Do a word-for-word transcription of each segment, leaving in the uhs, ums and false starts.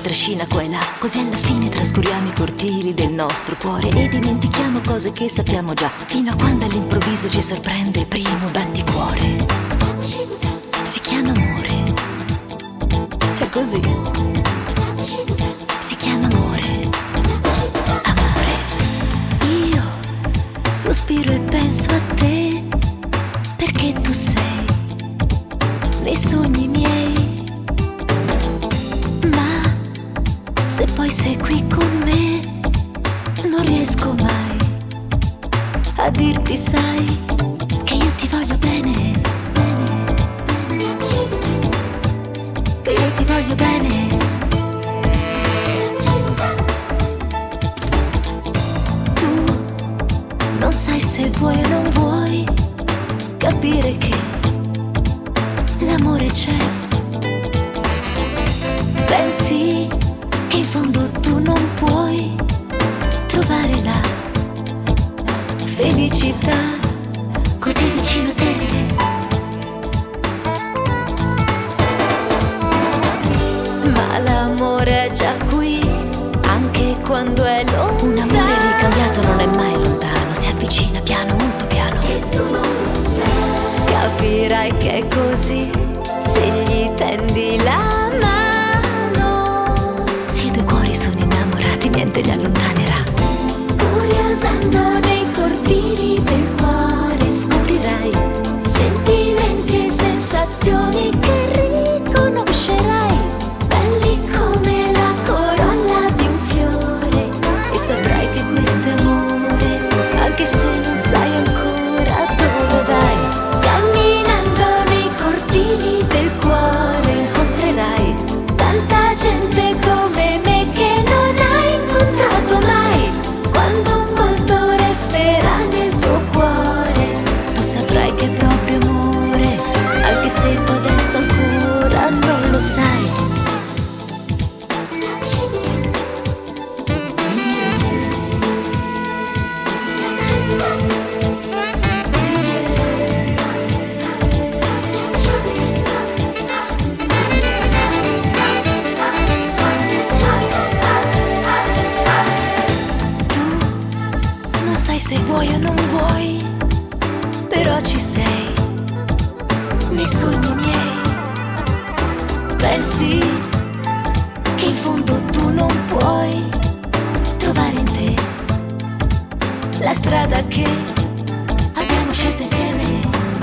trascina qua e là, così alla fine trascuriamo i cortili del nostro cuore e dimentichiamo cose che sappiamo già, fino a quando all'improvviso ci sorprende il primo batticuore. Si chiama amore, è così. Si chiama amore, amore. Io sospiro e penso a te, perché tu sei nei sogni miei. Ma se poi sei qui con me, non riesco mai a dirti, sai, che io ti voglio bene, che io ti voglio bene. Tu non sai se vuoi o non vuoi capire che l'amore c'è. Pensi che in fondo tu non puoi trovare la felicità così vicino a te. Ma l'amore è già qui, anche quando è lontano. Un amore ricambiato non è mai lontano, si avvicina piano, molto piano. E tu non lo sai. Capirai che è così se gli tendi la mano. Se i due cuori sono innamorati, niente li allontanerà. Curiosando nei cortili del cuore scoprirai sentimenti e sensazioni che riconoscerai, belli come la corolla di un fiore. E saprai che questo è amore, anche se non sai ancora dove vai. Camminando nei cortili del cuore incontrerai tanta gente come me che non hai incontrato mai. Quando un volto resterà nel tuo cuore, tu saprai che è proprio amore, anche se tu adesso ancora non lo sai. Se vuoi o non vuoi, però ci sei nei sogni miei. Pensi che in fondo tu non puoi trovare in te la strada che abbiamo scelto insieme.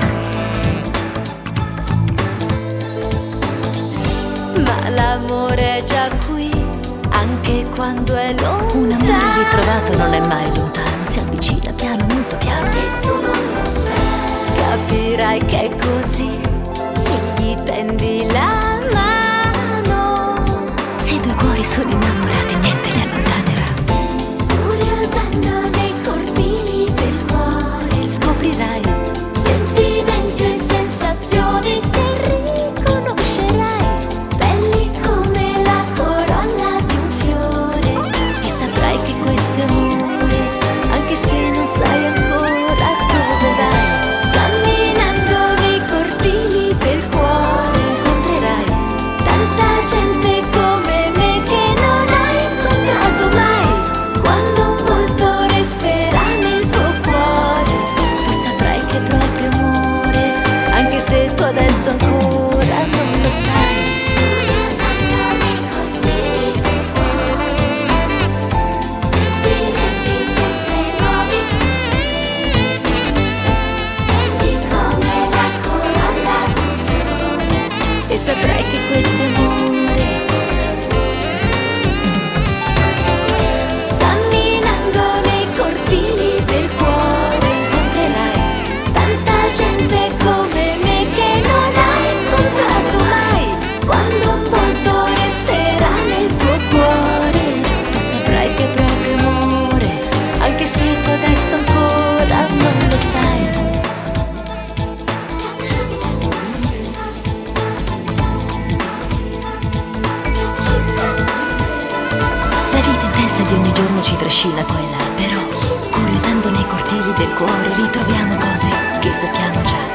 Ma l'amore è già qui, anche quando è lontano. Un amore ritrovato non è mai lontano, si avvicina piano, molto piano. E tu non lo sai. Capirai che è così se gli tendi la mano. Se i due cuori sono innamorati, niente li allontanerà. Curiosando nei cortili del cuore scoprirai sentimenti e sensazioni che riconoscerai, belli come la corolla di un fiore. E saprai che questo è amore, anche se non sai ancora dove vai. Camminando nei cortili del cuore incontrerai tanta gente come me che non hai incontrato mai. Quando un volto resterà nel tuo cuore, tu saprai che è proprio amore, anche se tu adesso ancora non lo sai. E saprai che questo è amore. Camminando nei cortili del cuore incontrerai tanta gente come me che non hai incontrato mai. Quando un volto resterà nel tuo cuore, tu saprai che è proprio amore, anche se tu adesso ancora non lo sai. Di ogni giorno ci trascina qua e là, però curiosando nei cortili del cuore ritroviamo cose che sappiamo già.